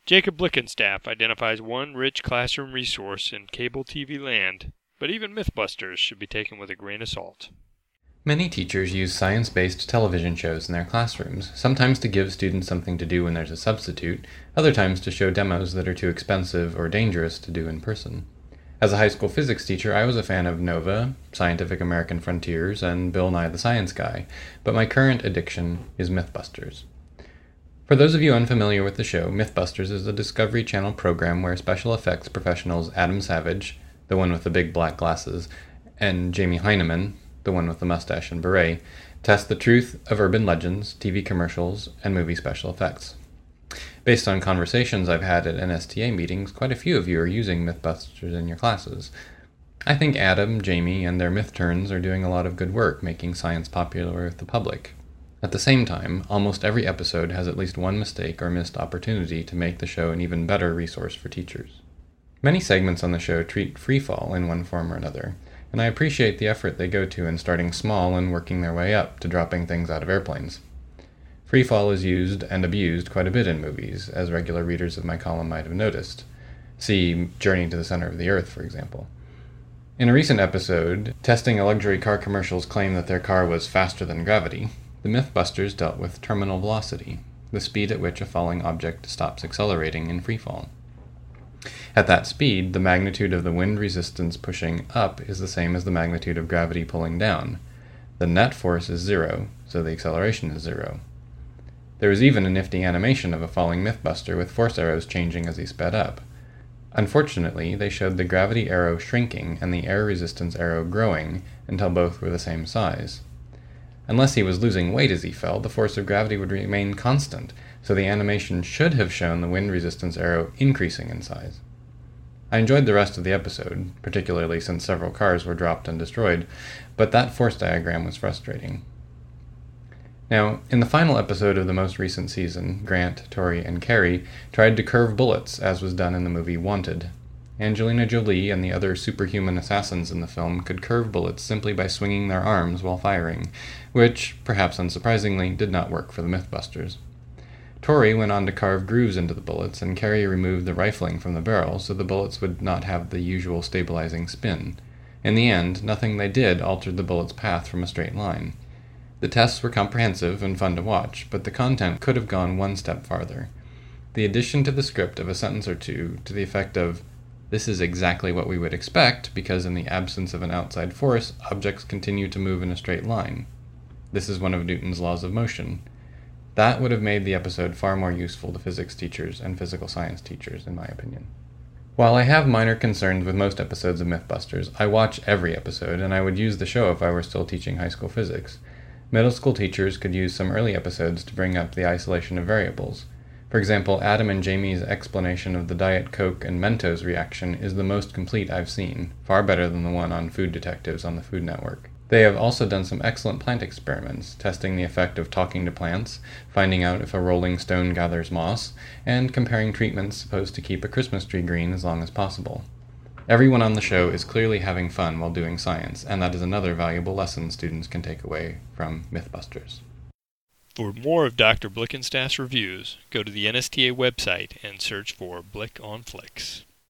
Jacob Blickenstaff identifies one rich classroom resource in cable TV land, but even Mythbusters should be taken with a grain of salt. Many teachers use science-based television shows in their classrooms, sometimes to give students something to do when there's a substitute, other times to show demos that are too expensive or dangerous to do in person. As a high school physics teacher, I was a fan of Nova, Scientific American Frontiers, and Bill Nye the Science Guy, but my current addiction is Mythbusters. For those of you unfamiliar with the show, Mythbusters is a Discovery Channel program where special effects professionals Adam Savage, the one with the big black glasses, and Jamie Heineman, the one with the mustache and beret, test the truth of urban legends, TV commercials, and movie special effects. Based on conversations I've had at NSTA meetings, quite a few of you are using Mythbusters in your classes. I think Adam, Jamie, and their myth turns are doing a lot of good work making science popular with the public. At the same time, almost every episode has at least one mistake or missed opportunity to make the show an even better resource for teachers. Many segments on the show treat freefall in one form or another, and I appreciate the effort they go to in starting small and working their way up to dropping things out of airplanes. Freefall is used and abused quite a bit in movies, as regular readers of my column might have noticed. See Journey to the Center of the Earth, for example. In a recent episode, testing a luxury car commercial's claim that their car was faster than gravity, the Mythbusters dealt with terminal velocity, the speed at which a falling object stops accelerating in freefall. At that speed, the magnitude of the wind resistance pushing up is the same as the magnitude of gravity pulling down. The net force is zero, so the acceleration is zero. There is even a nifty animation of a falling Mythbuster with force arrows changing as he sped up. Unfortunately, they showed the gravity arrow shrinking and the air resistance arrow growing until both were the same size. Unless he was losing weight as he fell, the force of gravity would remain constant, so the animation should have shown the wind resistance arrow increasing in size. I enjoyed the rest of the episode, particularly since several cars were dropped and destroyed, but that force diagram was frustrating. Now, in the final episode of the most recent season, Grant, Tori, and Carrie tried to curve bullets, as was done in the movie Wanted. Angelina Jolie and the other superhuman assassins in the film could curve bullets simply by swinging their arms while firing, which, perhaps unsurprisingly, did not work for the Mythbusters. Tori went on to carve grooves into the bullets, and Carrie removed the rifling from the barrel so the bullets would not have the usual stabilizing spin. In the end, nothing they did altered the bullet's path from a straight line. The tests were comprehensive and fun to watch, but the content could have gone one step farther. The addition to the script of a sentence or two to the effect of, "This is exactly what we would expect, because in the absence of an outside force, objects continue to move in a straight line. This is one of Newton's laws of motion." That would have made the episode far more useful to physics teachers and physical science teachers, in my opinion. While I have minor concerns with most episodes of Mythbusters, I watch every episode, and I would use the show if I were still teaching high school physics. Middle school teachers could use some early episodes to bring up the isolation of variables. For example, Adam and Jamie's explanation of the Diet Coke and Mentos reaction is the most complete I've seen, far better than the one on Food Detectives on the Food Network. They have also done some excellent plant experiments, testing the effect of talking to plants, finding out if a rolling stone gathers moss, and comparing treatments supposed to keep a Christmas tree green as long as possible. Everyone on the show is clearly having fun while doing science, and that is another valuable lesson students can take away from Mythbusters. For more of Dr. Blickenstaff's reviews, go to the NSTA website and search for Blick on Flicks.